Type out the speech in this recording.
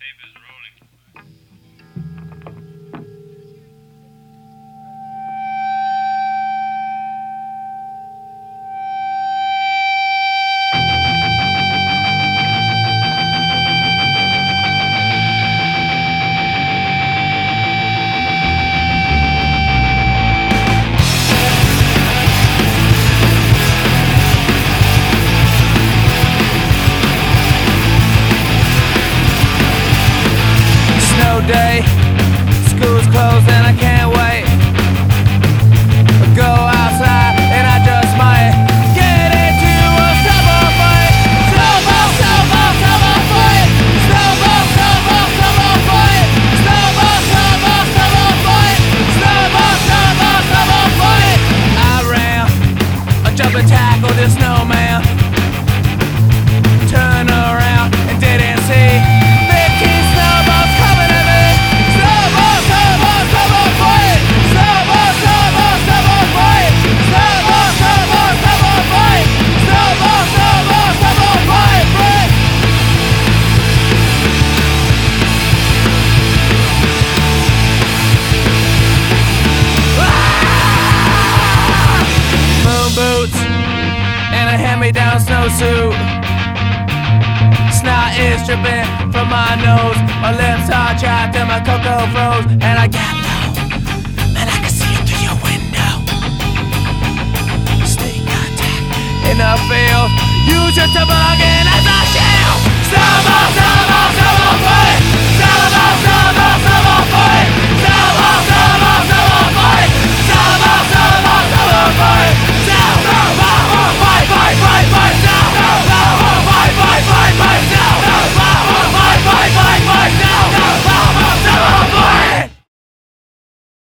tape is rolling. Day, school's closed and I can't wait. I go outside and I just might get into a snowball fight. Snowball, snowball, snowball fight. Snowball, snowball, snowball fight. Snowball, snowball, snowball fight. Snowball, snowball, snowball fight. I ran, I jumped and tackled the snowman. Turned around and didn't see 15 snowballs coming at me. Snowball, snowball, snowball fight. Snowball, snowball, snowball fight. Snowball, snowball, snowball fight. Snowball, snowball, snowball fight. Break. Moon boots and a hand-me-down snowsuit. Snot is dripping from my nose. My lips are chapped and my cocoa froze. And I get low, and I can see it through your window. Sneak attack in the field. Use your toboggan as a shield. Snowball, snowball.